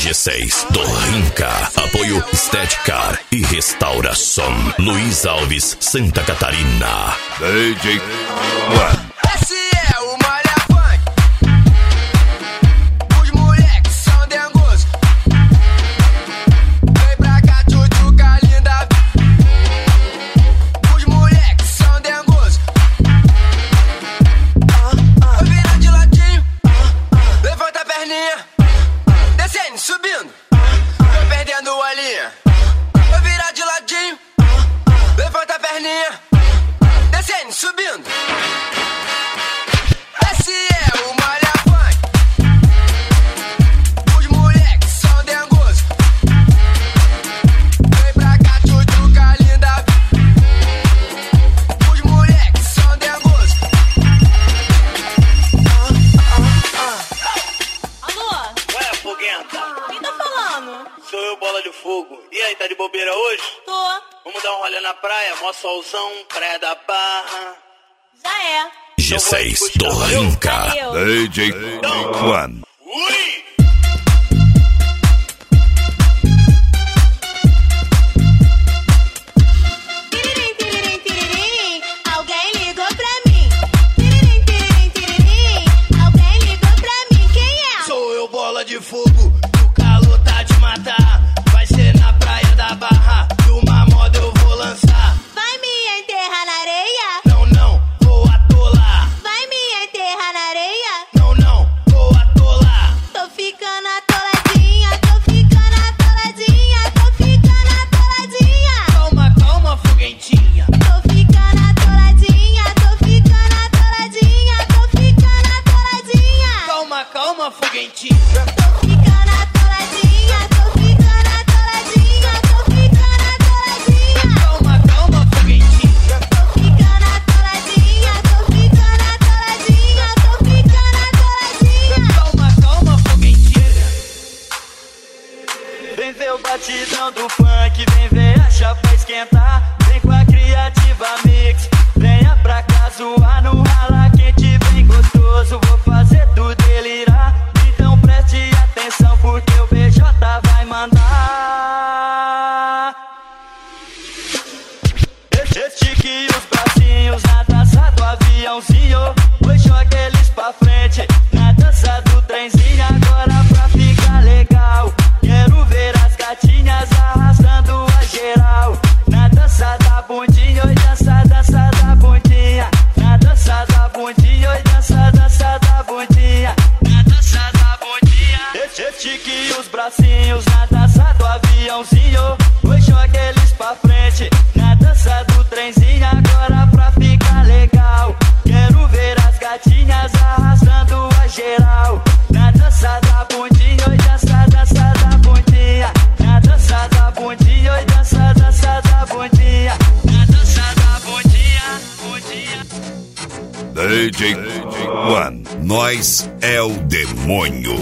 G6 do Rinca. Apoio Estética e Restauração. Luiz Alves, Santa Catarina. DJ One. Esse é o Malha Funk. Os moleques são dengosos. Vem pra cá, tchutchuca linda. Os moleques são dengosos. Vira de ladinho. Levanta a perninha. Descendo, subindo. Tô perdendo a linha. Vou virar de ladinho. Levanta a perninha. Descendo, subindo. Esse é o Malha Funk. Os moleques são dengosos. Vem pra cá, tchutchuca linda. Os moleques são dengosos. Alô? Ué, foguenta? Quem tá falando? Sou eu, Bola de Fogo. E aí, tá de bobeira hoje? Tô. Vamos dar um rolê na praia, mó solzão, praia da Barra. Já é. G6 do Rinca. Valeu. DJ One. Ui! Tiririm, tiririm, tiririm, alguém ligou pra mim. Tiririm, tiririm, tiririm, alguém ligou pra mim. Quem é? Sou eu, Bola de Fogo. O calor tá de matar. Vai ser na praia da Barra. E uma moda eu vou lançar. Vai me enterrar na areia? Não, não, vou atolar. Vai me enterrar na areia? Não, não, vou atolar. Tô ficando atoladinha, tô ficando atoladinha, tô ficando atoladinha. Calma, calma, foguentinha. Tô ficando atoladinha, tô ficando atoladinha, tô ficando atoladinha. Calma, calma, foguentinha. Ficando atoladinha, tô ficando atoladinha, tô ficando atoladinha. Calma, calma, foguentinha. Tô ficando atoladinha, tô ficando atoladinha, tô ficando atoladinha. Calma, calma, foguentinha. Vem ver o batidão do funk, vem ver a chapa esquentar. Vem com a Criativa Mix, venha pra cá zoar no rala quente, bem gostoso. Vou fazer tu delirar, então preste atenção porque o BJ vai mandar. Estique os bracinhos na dança do aviãozinho. Hoje joga eles pra frente na dança do trenzinho. Agora pra ficar legal, quero ver as gatinhas arrastando a geral. Na dança da bundinha, oi dança, dança da bundinha. Na dança da bundinha, oi dança, dança da bundinha. Na dança da bundinha. Estique os bracinhos na dança do aviãozinho. Hoje joga eles pra frente na dança do trenzinho. Agora pra ficar legal, quero ver as gatinhas arrastando a geral. Na dança da bundinha, oi dança, dança da bundinha. Na dança da bundinha, oi dança, dança da bundinha. Na dança da bundinha, bundinha. DJ One. Nós é o demônio.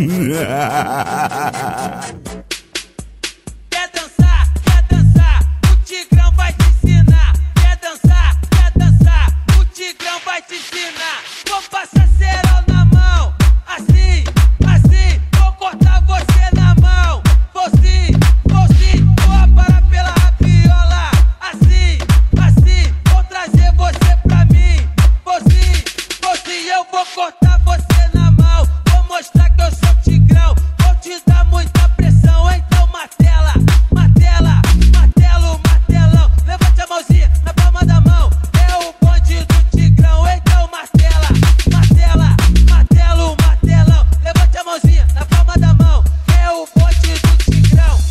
Quer dançar, o Tigrão vai te ensinar. Quer dançar, o Tigrão vai te ensinar. Vou passar cerol na mão, assim, assim. Vou cortar você na mão, vou sim, vou aparar pela rabiola. Assim, assim, vou trazer você pra mim. Vou sim, eu vou cortar você na mão. Vou mostrar que eu sou Tigrão, vou te dar muita pressão. Então martela, martela, martelo, martelão. Levante a mãozinha na palma da mão, é o bonde do Tigrão. Então martela, martela, martelo, martelão. Levante a mãozinha na palma da mão, é o bonde do Tigrão.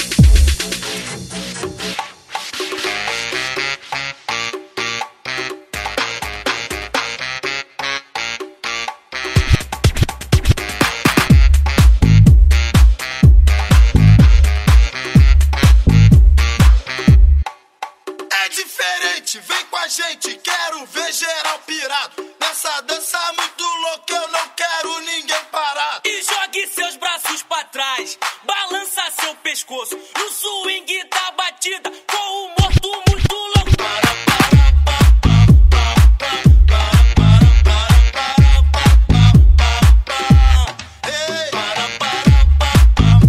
É diferente, vem com a gente, quero ver geral pirado. Nessa dança muito louca, eu não quero ninguém parado. E jogue seus braços pra trás, balança seu pescoço no swing da batida, com o morto muito louco. Ei,